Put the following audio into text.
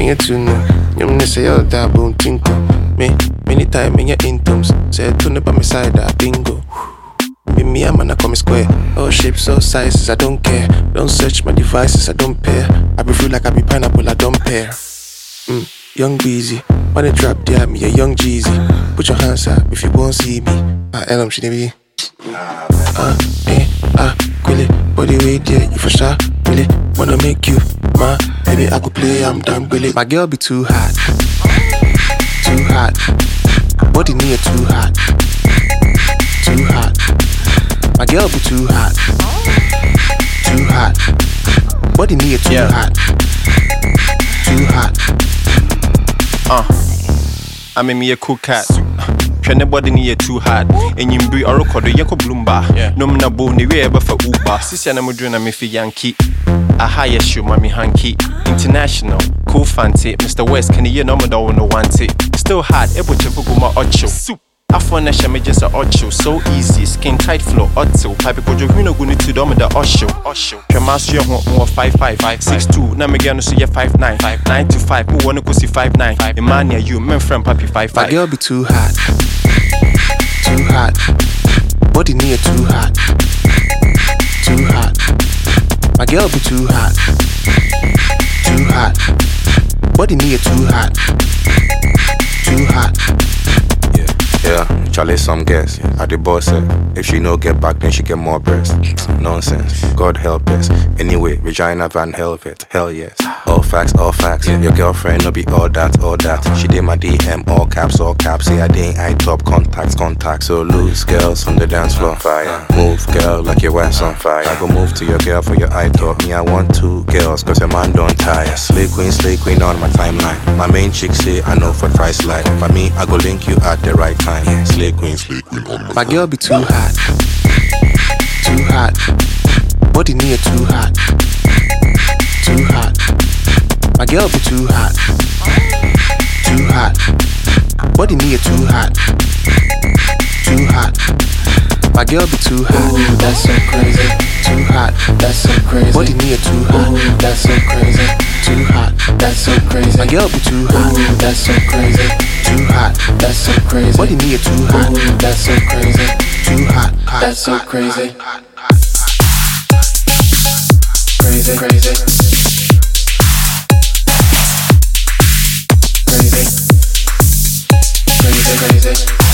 me too no. You say all that boom tinko. Me, many time in your intoms. Say tune by my side that bingo. Me a man I come square. All shapes, all sizes, I don't care. Don't search my devices, I don't pair. I be free like I be pineapple, I don't pair. Young Beezy, on the trap, yeah, me a young Jeezy. Put your hands up if you won't see me. Elam shinibi. Quilly, body weight, yeah, you for sure. Really wanna make you my baby. I could play, I'm damn really. My girl be too hot, too hot. Body near too hot, too hot. My girl be too hot, too hot. Body near too hot, too hot. I mean me a cool cat. Anybody near too hard. And you be a record, Yako Bloomba. No mna bo ni we ever for Uber. Sisi na mudrina me fi Yankee. A higher show, mommy hanky. International, cool fancy. Mr. West, can you know me don't want it? Still hard, able to go my ocho. Soup. After shame just a ocho, so easy, skin tight flow, otto. Pipe go you no go need to dom the osho. Tramas you want more 5'5", 6'2". Now me gonna see you 5'9", 9 to 5. Who wanna go see 5'9"? Emania you, men friend papi 5'5". My girl be too hot, too hot. Body near too hot, too hot. My girl be too hot, too hot. Body near too hot, too hot. Yeah, Charlie, some guess. I the boss said, if she no get back, then she get more breast. Nonsense, God help us. Anyway, Regina Van Helvet, hell yes. All facts, all facts. Your girlfriend no be all that, all that. She did my DM, all caps, all caps. Say I didn't I top contacts. So loose girls on the dance floor. Fire. Move, girl, like your wife's on fire. I go move to your girl for your eye talk. Me, I want 2 girls, cause your man don't tire. Slay queen on my timeline. My main chick say I know for price like. For me, I go link you at the right time. Slay queen on my girl be too hot, too hot. Body near too hot, too hot. My girl be too hot, too hot. Body near too hot, too hot. My girl be too hot. Ooh, that's so crazy. Too hot, that's so crazy. Body near too hot. Ooh, that's so crazy. Too hot, that's so crazy. My girl be too hot. Ooh, that's so crazy. Too hot, that's so crazy. Body near too hot. Ooh, that's so crazy. Too hot, that's so crazy. Crazy, crazy. Crazy, crazy, crazy.